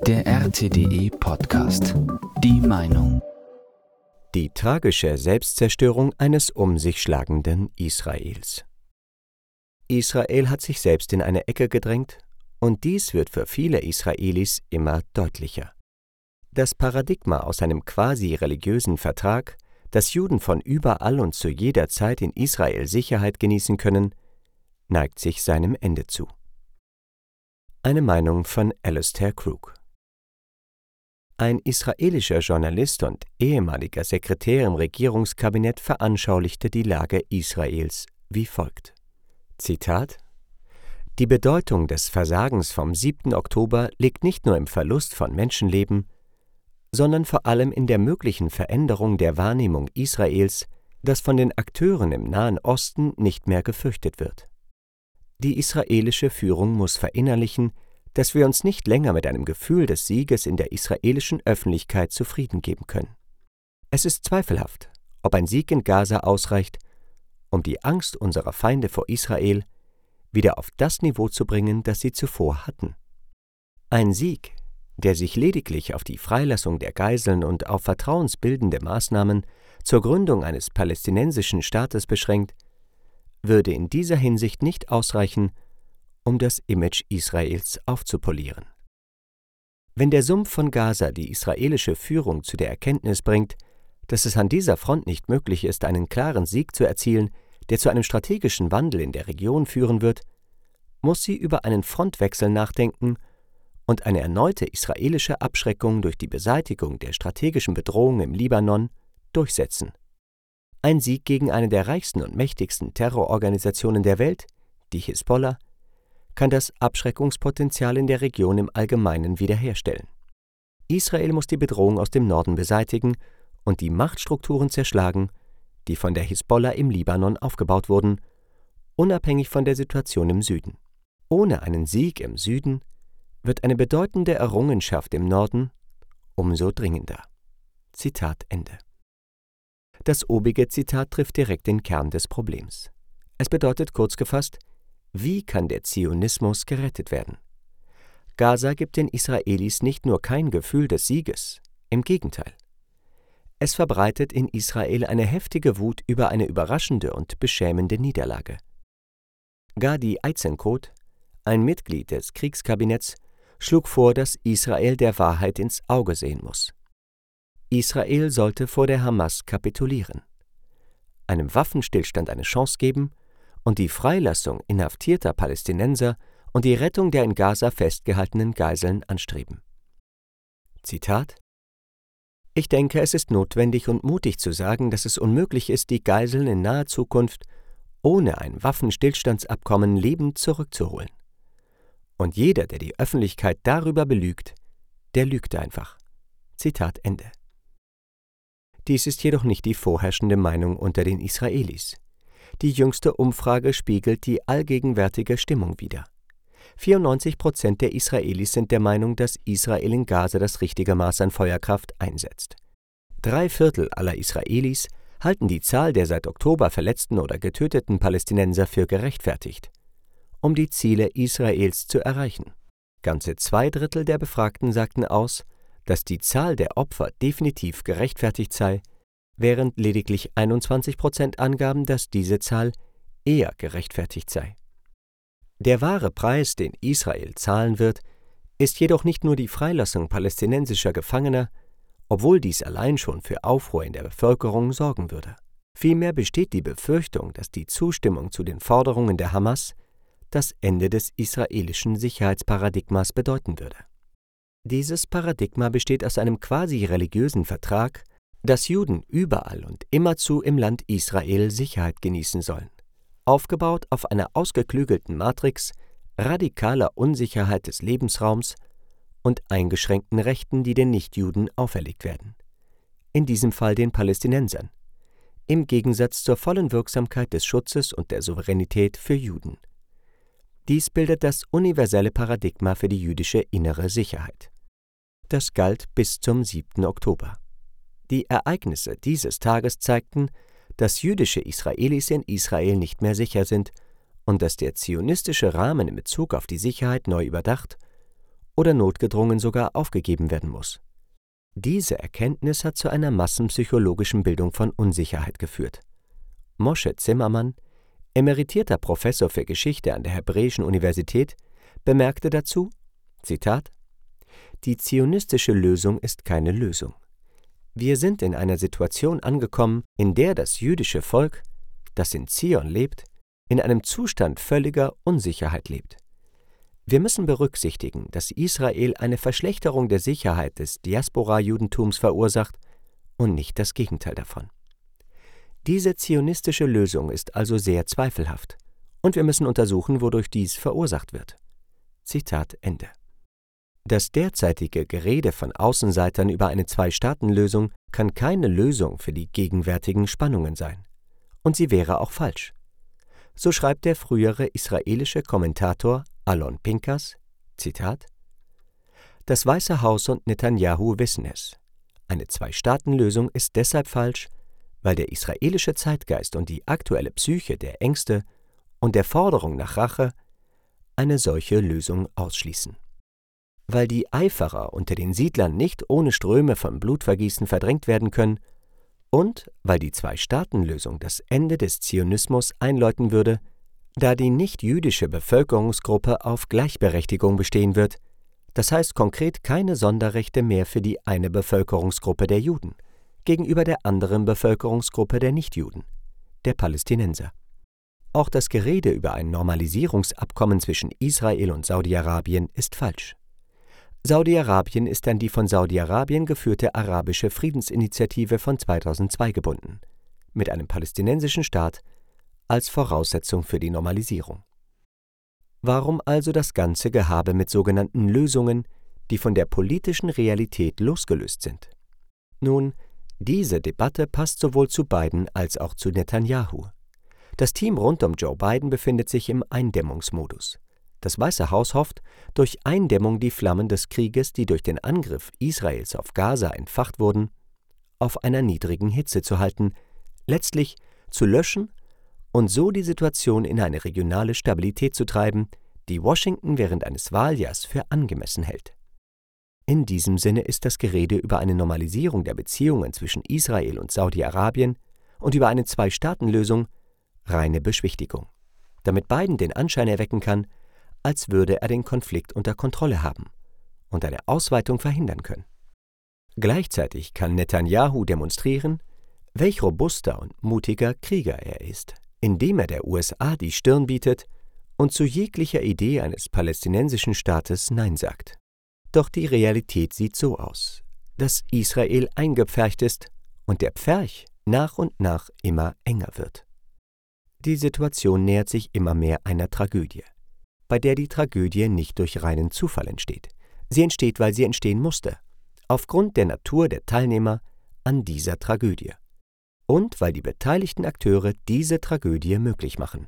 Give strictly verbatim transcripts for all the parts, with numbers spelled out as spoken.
Der R T D E-Podcast. Die Meinung. Die tragische Selbstzerstörung eines um sich schlagenden Israels. Israel hat sich selbst in eine Ecke gedrängt, und dies wird für viele Israelis immer deutlicher. Das Paradigma aus einem quasi religiösen Vertrag, dass Juden von überall und zu jeder Zeit in Israel Sicherheit genießen können, neigt sich seinem Ende zu. Eine Meinung von Alistair Crook. Ein israelischer Journalist und ehemaliger Sekretär im Regierungskabinett veranschaulichte die Lage Israels wie folgt. Zitat: Die Bedeutung des Versagens vom siebten Oktober liegt nicht nur im Verlust von Menschenleben, sondern vor allem in der möglichen Veränderung der Wahrnehmung Israels, das von den Akteuren im Nahen Osten nicht mehr gefürchtet wird. Die israelische Führung muss verinnerlichen, dass wir uns nicht länger mit einem Gefühl des Sieges in der israelischen Öffentlichkeit zufrieden geben können. Es ist zweifelhaft, ob ein Sieg in Gaza ausreicht, um die Angst unserer Feinde vor Israel wieder auf das Niveau zu bringen, das sie zuvor hatten. Ein Sieg, der sich lediglich auf die Freilassung der Geiseln und auf vertrauensbildende Maßnahmen zur Gründung eines palästinensischen Staates beschränkt, würde in dieser Hinsicht nicht ausreichen, um das Image Israels aufzupolieren. Wenn der Sumpf von Gaza die israelische Führung zu der Erkenntnis bringt, dass es an dieser Front nicht möglich ist, einen klaren Sieg zu erzielen, der zu einem strategischen Wandel in der Region führen wird, muss sie über einen Frontwechsel nachdenken und eine erneute israelische Abschreckung durch die Beseitigung der strategischen Bedrohung im Libanon durchsetzen. Ein Sieg gegen eine der reichsten und mächtigsten Terrororganisationen der Welt, die Hisbollah, kann das Abschreckungspotenzial in der Region im Allgemeinen wiederherstellen. Israel muss die Bedrohung aus dem Norden beseitigen und die Machtstrukturen zerschlagen, die von der Hisbollah im Libanon aufgebaut wurden, unabhängig von der Situation im Süden. Ohne einen Sieg im Süden wird eine bedeutende Errungenschaft im Norden umso dringender. Zitat Ende. Das obige Zitat trifft direkt den Kern des Problems. Es bedeutet kurz gefasst: Wie kann der Zionismus gerettet werden? Gaza gibt den Israelis nicht nur kein Gefühl des Sieges, im Gegenteil. Es verbreitet in Israel eine heftige Wut über eine überraschende und beschämende Niederlage. Gadi Eisenkot, ein Mitglied des Kriegskabinetts, schlug vor, dass Israel der Wahrheit ins Auge sehen muss. Israel sollte vor der Hamas kapitulieren, einem Waffenstillstand eine Chance geben und die Freilassung inhaftierter Palästinenser und die Rettung der in Gaza festgehaltenen Geiseln anstreben. Zitat: Ich denke, es ist notwendig und mutig zu sagen, dass es unmöglich ist, die Geiseln in naher Zukunft ohne ein Waffenstillstandsabkommen lebend zurückzuholen. Und jeder, der die Öffentlichkeit darüber belügt, der lügt einfach. Zitat Ende. Dies ist jedoch nicht die vorherrschende Meinung unter den Israelis. Die jüngste Umfrage spiegelt die allgegenwärtige Stimmung wider. vierundneunzig Prozent der Israelis sind der Meinung, dass Israel in Gaza das richtige Maß an Feuerkraft einsetzt. Drei Viertel aller Israelis halten die Zahl der seit Oktober verletzten oder getöteten Palästinenser für gerechtfertigt, um die Ziele Israels zu erreichen. Ganze zwei Drittel der Befragten sagten aus, dass die Zahl der Opfer definitiv gerechtfertigt sei, während lediglich einundzwanzig Prozent angaben, dass diese Zahl eher gerechtfertigt sei. Der wahre Preis, den Israel zahlen wird, ist jedoch nicht nur die Freilassung palästinensischer Gefangener, obwohl dies allein schon für Aufruhr in der Bevölkerung sorgen würde. Vielmehr besteht die Befürchtung, dass die Zustimmung zu den Forderungen der Hamas das Ende des israelischen Sicherheitsparadigmas bedeuten würde. Dieses Paradigma besteht aus einem quasi religiösen Vertrag, dass Juden überall und immerzu im Land Israel Sicherheit genießen sollen, aufgebaut auf einer ausgeklügelten Matrix radikaler Unsicherheit des Lebensraums und eingeschränkten Rechten, die den Nichtjuden auferlegt werden, in diesem Fall den Palästinensern, im Gegensatz zur vollen Wirksamkeit des Schutzes und der Souveränität für Juden. Dies bildet das universelle Paradigma für die jüdische innere Sicherheit. Das galt bis zum siebten Oktober. Die Ereignisse dieses Tages zeigten, dass jüdische Israelis in Israel nicht mehr sicher sind und dass der zionistische Rahmen in Bezug auf die Sicherheit neu überdacht oder notgedrungen sogar aufgegeben werden muss. Diese Erkenntnis hat zu einer massenpsychologischen Bildung von Unsicherheit geführt. Moshe Zimmermann, emeritierter Professor für Geschichte an der Hebräischen Universität, bemerkte dazu, Zitat, »Die zionistische Lösung ist keine Lösung. Wir sind in einer Situation angekommen, in der das jüdische Volk, das in Zion lebt, in einem Zustand völliger Unsicherheit lebt. Wir müssen berücksichtigen, dass Israel eine Verschlechterung der Sicherheit des Diaspora-Judentums verursacht und nicht das Gegenteil davon. Diese zionistische Lösung ist also sehr zweifelhaft, und wir müssen untersuchen, wodurch dies verursacht wird.« Zitat Ende. Das derzeitige Gerede von Außenseitern über eine Zwei-Staaten-Lösung kann keine Lösung für die gegenwärtigen Spannungen sein. Und sie wäre auch falsch. So schreibt der frühere israelische Kommentator Alon Pinkas, Zitat, »Das Weiße Haus und Netanyahu wissen es. Eine Zwei-Staaten-Lösung ist deshalb falsch, weil der israelische Zeitgeist und die aktuelle Psyche der Ängste und der Forderung nach Rache eine solche Lösung ausschließen. Weil die Eiferer unter den Siedlern nicht ohne Ströme von Blutvergießen verdrängt werden können und weil die Zwei-Staaten-Lösung das Ende des Zionismus einläuten würde, da die nicht-jüdische Bevölkerungsgruppe auf Gleichberechtigung bestehen wird, das heißt konkret keine Sonderrechte mehr für die eine Bevölkerungsgruppe der Juden gegenüber der anderen Bevölkerungsgruppe der Nichtjuden, der Palästinenser. Auch das Gerede über ein Normalisierungsabkommen zwischen Israel und Saudi-Arabien ist falsch. Saudi-Arabien ist an die von Saudi-Arabien geführte arabische Friedensinitiative von zweitausendzwei gebunden, mit einem palästinensischen Staat als Voraussetzung für die Normalisierung. Warum also das ganze Gehabe mit sogenannten Lösungen, die von der politischen Realität losgelöst sind? Nun, diese Debatte passt sowohl zu Biden als auch zu Netanyahu. Das Team rund um Joe Biden befindet sich im Eindämmungsmodus. Das Weiße Haus hofft, durch Eindämmung die Flammen des Krieges, die durch den Angriff Israels auf Gaza entfacht wurden, auf einer niedrigen Hitze zu halten, letztlich zu löschen und so die Situation in eine regionale Stabilität zu treiben, die Washington während eines Wahljahrs für angemessen hält. In diesem Sinne ist das Gerede über eine Normalisierung der Beziehungen zwischen Israel und Saudi-Arabien und über eine Zwei-Staaten-Lösung reine Beschwichtigung, damit Biden den Anschein erwecken kann, als würde er den Konflikt unter Kontrolle haben und eine Ausweitung verhindern können. Gleichzeitig kann Netanyahu demonstrieren, welch robuster und mutiger Krieger er ist, indem er der U S A die Stirn bietet und zu jeglicher Idee eines palästinensischen Staates Nein sagt. Doch die Realität sieht so aus, dass Israel eingepfercht ist und der Pferch nach und nach immer enger wird. Die Situation nähert sich immer mehr einer Tragödie, bei der die Tragödie nicht durch reinen Zufall entsteht. Sie entsteht, weil sie entstehen musste, aufgrund der Natur der Teilnehmer an dieser Tragödie und weil die beteiligten Akteure diese Tragödie möglich machen.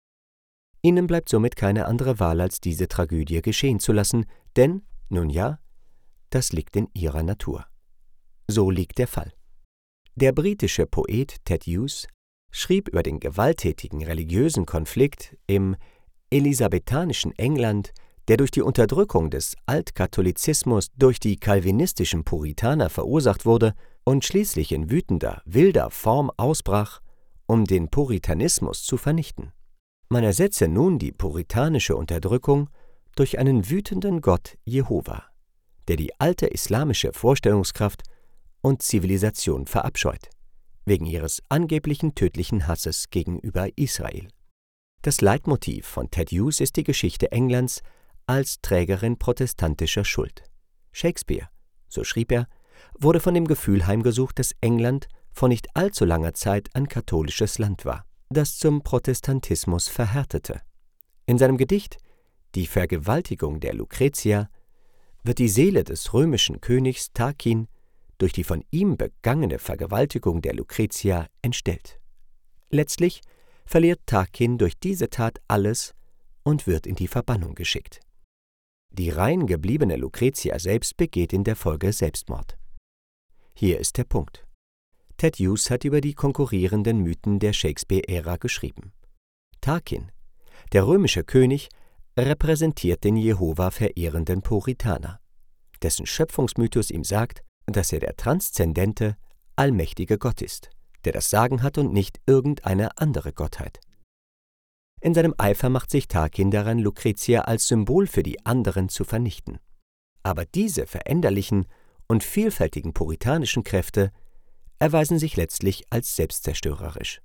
Ihnen bleibt somit keine andere Wahl, als diese Tragödie geschehen zu lassen, denn, nun ja, das liegt in ihrer Natur. So liegt der Fall. Der britische Poet Ted Hughes schrieb über den gewalttätigen religiösen Konflikt im elisabethanischen England, der durch die Unterdrückung des Altkatholizismus durch die calvinistischen Puritaner verursacht wurde und schließlich in wütender, wilder Form ausbrach, um den Puritanismus zu vernichten. Man ersetze nun die puritanische Unterdrückung durch einen wütenden Gott Jehova, der die alte islamische Vorstellungskraft und Zivilisation verabscheut, wegen ihres angeblichen tödlichen Hasses gegenüber Israel. Das Leitmotiv von Ted Hughes ist die Geschichte Englands als Trägerin protestantischer Schuld. Shakespeare, so schrieb er, wurde von dem Gefühl heimgesucht, dass England vor nicht allzu langer Zeit ein katholisches Land war, das zum Protestantismus verhärtete. In seinem Gedicht »Die Vergewaltigung der Lucretia« wird die Seele des römischen Königs Tarquin durch die von ihm begangene Vergewaltigung der Lucretia entstellt. Letztlich verliert Tarquin durch diese Tat alles und wird in die Verbannung geschickt. Die rein gebliebene Lucretia selbst begeht in der Folge Selbstmord. Hier ist der Punkt. Ted Hughes hat über die konkurrierenden Mythen der Shakespeare-Ära geschrieben. Tarquin, der römische König, repräsentiert den Jehova verehrenden Puritaner, dessen Schöpfungsmythos ihm sagt, dass er der transzendente, allmächtige Gott ist, der das Sagen hat und nicht irgendeine andere Gottheit. In seinem Eifer macht sich Tarquin daran, Lucretia als Symbol für die anderen zu vernichten. Aber diese veränderlichen und vielfältigen puritanischen Kräfte erweisen sich letztlich als selbstzerstörerisch.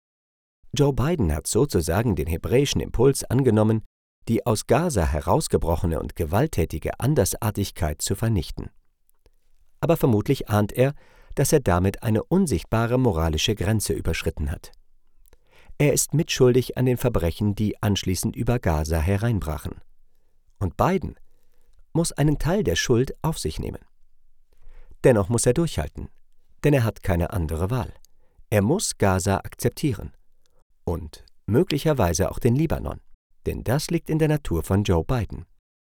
Joe Biden hat sozusagen den hebräischen Impuls angenommen, die aus Gaza herausgebrochene und gewalttätige Andersartigkeit zu vernichten. Aber vermutlich ahnt er, dass er damit eine unsichtbare moralische Grenze überschritten hat. Er ist mitschuldig an den Verbrechen, die anschließend über Gaza hereinbrachen. Und Biden muss einen Teil der Schuld auf sich nehmen. Dennoch muss er durchhalten, denn er hat keine andere Wahl. Er muss Gaza akzeptieren. Und möglicherweise auch den Libanon, denn das liegt in der Natur von Joe Biden.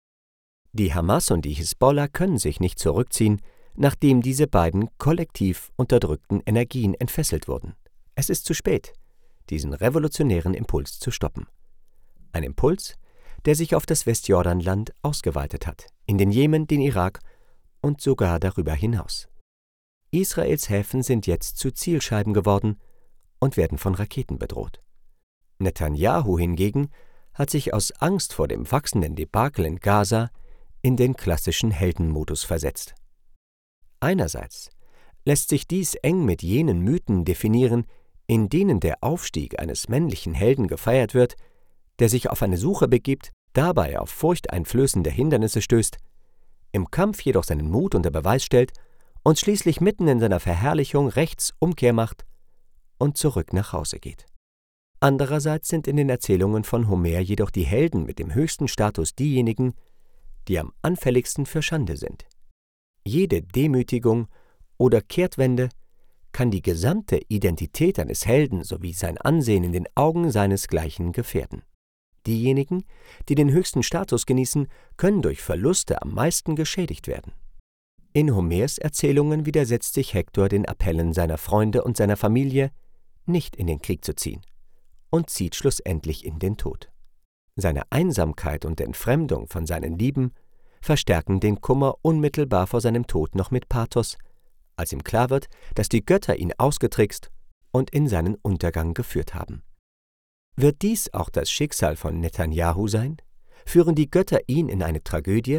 Die Hamas und die Hisbollah können sich nicht zurückziehen, nachdem diese beiden kollektiv unterdrückten Energien entfesselt wurden. Es ist zu spät, diesen revolutionären Impuls zu stoppen. Ein Impuls, der sich auf das Westjordanland ausgeweitet hat, in den Jemen, den Irak und sogar darüber hinaus. Israels Häfen sind jetzt zu Zielscheiben geworden und werden von Raketen bedroht. Netanyahu hingegen hat sich aus Angst vor dem wachsenden Debakel in Gaza in den klassischen Heldenmodus versetzt. Einerseits lässt sich dies eng mit jenen Mythen definieren, in denen der Aufstieg eines männlichen Helden gefeiert wird, der sich auf eine Suche begibt, dabei auf furchteinflößende Hindernisse stößt, im Kampf jedoch seinen Mut unter Beweis stellt und schließlich mitten in seiner Verherrlichung rechts Umkehr macht und zurück nach Hause geht. Andererseits sind in den Erzählungen von Homer jedoch die Helden mit dem höchsten Status diejenigen, die am anfälligsten für Schande sind. Jede Demütigung oder Kehrtwende kann die gesamte Identität eines Helden sowie sein Ansehen in den Augen seinesgleichen gefährden. Diejenigen, die den höchsten Status genießen, können durch Verluste am meisten geschädigt werden. In Homers Erzählungen widersetzt sich Hektor den Appellen seiner Freunde und seiner Familie, nicht in den Krieg zu ziehen, und zieht schlussendlich in den Tod. Seine Einsamkeit und Entfremdung von seinen Lieben verstärken den Kummer unmittelbar vor seinem Tod noch mit Pathos, als ihm klar wird, dass die Götter ihn ausgetrickst und in seinen Untergang geführt haben. Wird dies auch das Schicksal von Netanyahu sein? Führen die Götter ihn in eine Tragödie?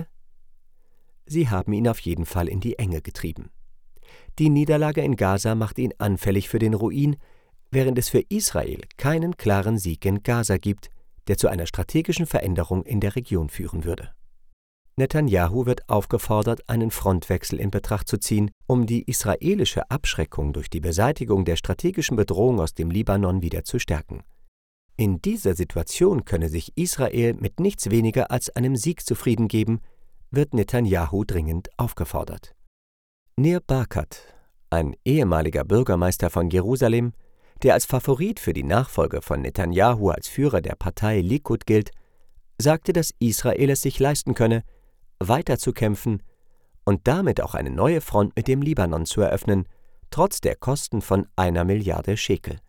Sie haben ihn auf jeden Fall in die Enge getrieben. Die Niederlage in Gaza macht ihn anfällig für den Ruin, während es für Israel keinen klaren Sieg in Gaza gibt, der zu einer strategischen Veränderung in der Region führen würde. Netanyahu wird aufgefordert, einen Frontwechsel in Betracht zu ziehen, um die israelische Abschreckung durch die Beseitigung der strategischen Bedrohung aus dem Libanon wieder zu stärken. In dieser Situation könne sich Israel mit nichts weniger als einem Sieg zufrieden geben, wird Netanyahu dringend aufgefordert. Nir Barkat, ein ehemaliger Bürgermeister von Jerusalem, der als Favorit für die Nachfolge von Netanyahu als Führer der Partei Likud gilt, sagte, dass Israel es sich leisten könne, weiterzukämpfen und damit auch eine neue Front mit dem Libanon zu eröffnen, trotz der Kosten von einer Milliarde Schekel,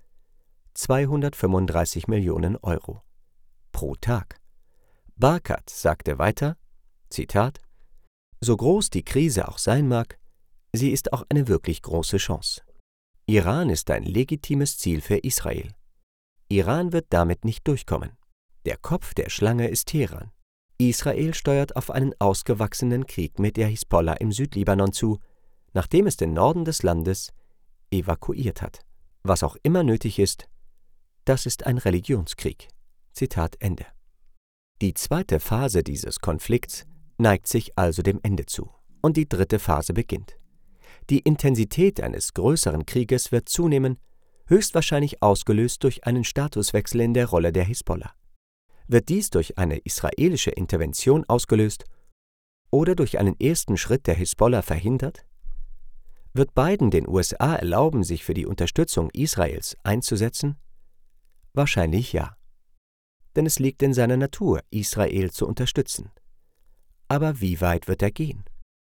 zweihundertfünfunddreißig Millionen Euro, pro Tag. Barkat sagte weiter, Zitat, »So groß die Krise auch sein mag, sie ist auch eine wirklich große Chance. Iran ist ein legitimes Ziel für Israel. Iran wird damit nicht durchkommen. Der Kopf der Schlange ist Teheran. Israel steuert auf einen ausgewachsenen Krieg mit der Hisbollah im Südlibanon zu, nachdem es den Norden des Landes evakuiert hat. Was auch immer nötig ist, das ist ein Religionskrieg.« Zitat Ende. Die zweite Phase dieses Konflikts neigt sich also dem Ende zu und die dritte Phase beginnt. Die Intensität eines größeren Krieges wird zunehmen, höchstwahrscheinlich ausgelöst durch einen Statuswechsel in der Rolle der Hisbollah. Wird dies durch eine israelische Intervention ausgelöst oder durch einen ersten Schritt der Hisbollah verhindert? Wird Biden den U S A erlauben, sich für die Unterstützung Israels einzusetzen? Wahrscheinlich ja. Denn es liegt in seiner Natur, Israel zu unterstützen. Aber wie weit wird er gehen?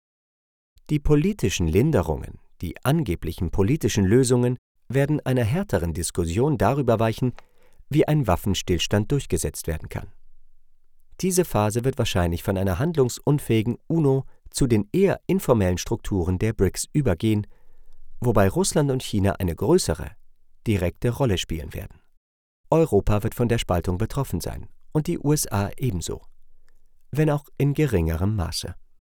Die politischen Linderungen, die angeblichen politischen Lösungen, werden einer härteren Diskussion darüber weichen, wie ein Waffenstillstand durchgesetzt werden kann. Diese Phase wird wahrscheinlich von einer handlungsunfähigen UNO zu den eher informellen Strukturen der B R I C S übergehen, wobei Russland und China eine größere, direkte Rolle spielen werden. Europa wird von der Spaltung betroffen sein und die U S A ebenso, wenn auch in geringerem Maße.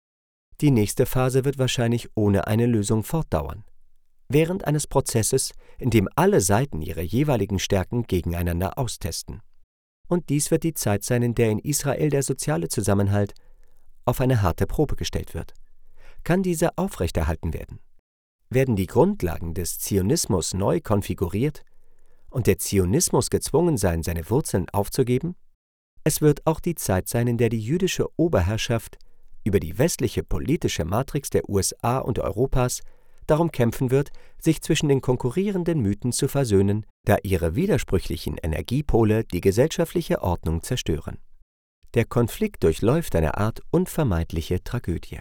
Die nächste Phase wird wahrscheinlich ohne eine Lösung fortdauern, während eines Prozesses, in dem alle Seiten ihre jeweiligen Stärken gegeneinander austesten. Und dies wird die Zeit sein, in der in Israel der soziale Zusammenhalt auf eine harte Probe gestellt wird. Kann dieser aufrechterhalten werden? Werden die Grundlagen des Zionismus neu konfiguriert und der Zionismus gezwungen sein, seine Wurzeln aufzugeben? Es wird auch die Zeit sein, in der die jüdische Oberherrschaft über die westliche politische Matrix der U S A und Europas darum kämpfen wird, sich zwischen den konkurrierenden Mythen zu versöhnen, da ihre widersprüchlichen Energiepole die gesellschaftliche Ordnung zerstören. Der Konflikt durchläuft eine Art unvermeidliche Tragödie.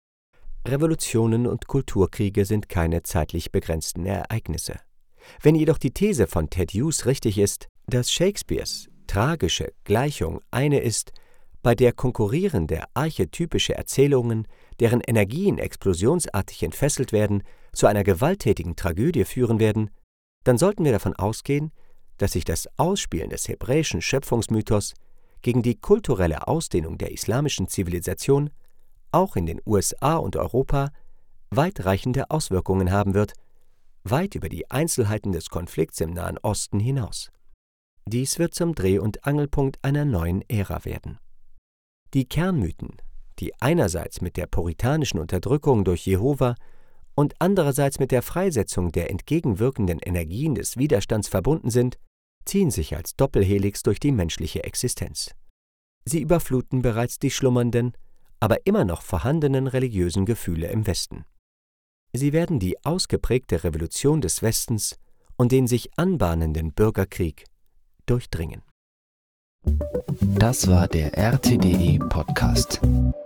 Revolutionen und Kulturkriege sind keine zeitlich begrenzten Ereignisse. Wenn jedoch die These von Ted Hughes richtig ist, dass Shakespeares tragische Gleichung eine ist, bei der konkurrierende archetypische Erzählungen, deren Energien explosionsartig entfesselt werden, zu einer gewalttätigen Tragödie führen werden, dann sollten wir davon ausgehen, dass sich das Ausspielen des hebräischen Schöpfungsmythos gegen die kulturelle Ausdehnung der islamischen Zivilisation auch in den U S A und Europa weitreichende Auswirkungen haben wird, weit über die Einzelheiten des Konflikts im Nahen Osten hinaus. Dies wird zum Dreh- und Angelpunkt einer neuen Ära werden. Die Kernmythen, die einerseits mit der puritanischen Unterdrückung durch Jehova und andererseits mit der Freisetzung der entgegenwirkenden Energien des Widerstands verbunden sind, ziehen sich als Doppelhelix durch die menschliche Existenz. Sie überfluten bereits die schlummernden, aber immer noch vorhandenen religiösen Gefühle im Westen. Sie werden die ausgeprägte Revolution des Westens und den sich anbahnenden Bürgerkrieg durchdringen. Das war der R T D E Podcast.